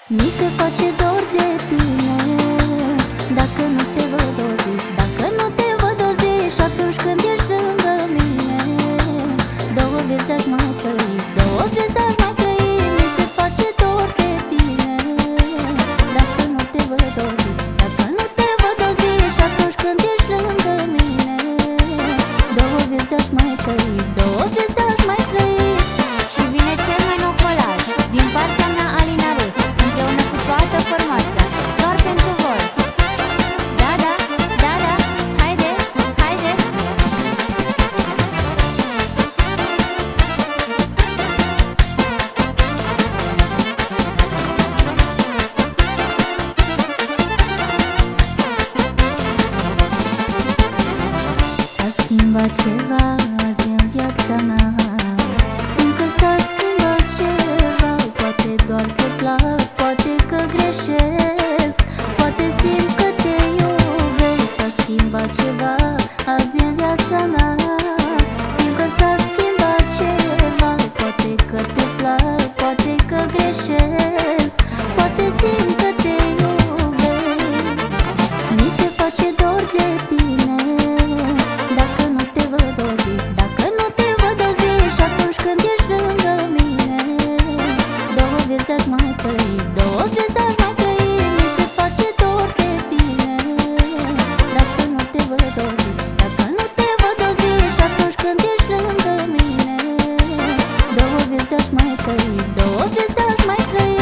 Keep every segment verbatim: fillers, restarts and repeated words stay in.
Mi se face dor de tine dacă nu te văd o zi, dacă nu te văd o zi. Și atunci când ești lângă mine, două vieți aș mai trăi, două vieți aș mai trăi. Mi se face dor de tine dacă nu te văd o zi, dacă nu te văd o zi. Și atunci când ești lângă mine, două vieți aș mai trăi, două vieți aș mai trăi. Și vine cel mai nou colaj din partea mea, Alina Rus, împreună cu toată formația, doar pentru voi. Da, da, da, da, haide, haide. S-a schimbat ceva azi în viața mea, simt că s-a schimbat ceva. Poate doar te plac, poate că greșesc, poate simt că te iubesc. S-a schimbat ceva azi în viața mea, simt că s-a schimbat ceva. Poate că te plac, poate că greșesc, poate simt că te iubesc. Mi se face dor de tine dacă nu te văd o zi, dacă nu te văd o zi. Și atunci când ești lângă mine, două vieți aș mai trăi, două vieți aș mai trăi. Mi se face dor de tine dacă nu te văd o zi, dacă nu te văd o zi. Și atunci când ești lângă mine, două vieți aș mai trăi, două vieți aș mai trăi.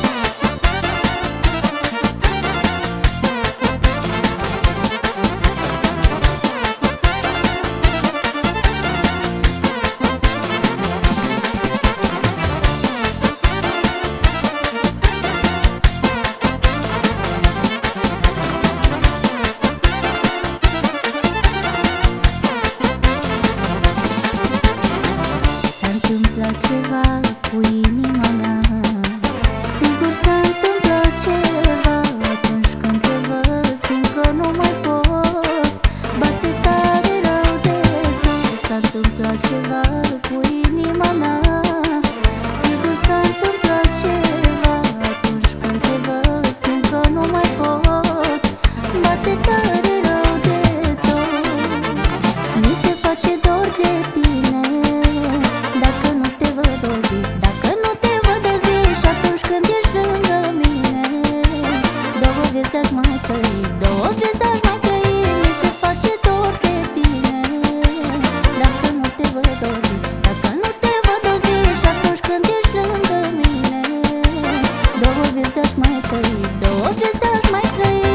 S-a întâmplat ceva cu inima mea, sigur s-a întâmplat ceva. Atunci când te văd, simt că nu mai pot, bate tare rău de tot. S-a întâmplat ceva cu inima mea, sigur s-a întâmplat ceva. Atunci când te văd, simt că nu mai pot, bate tare rău de tot. Mi se face dor de tine dacă nu te văd o zi, dacă nu te văd o zi. Și atunci când ești lângă mine, două vieți aș mai trăi, două vieți aș mai trăi. Mi se face dor de tine dacă nu te văd o zi, dacă nu te văd o zi. Și atunci când ești lângă mine, două vieți aș mai trăi, două vieți aș mai trăi.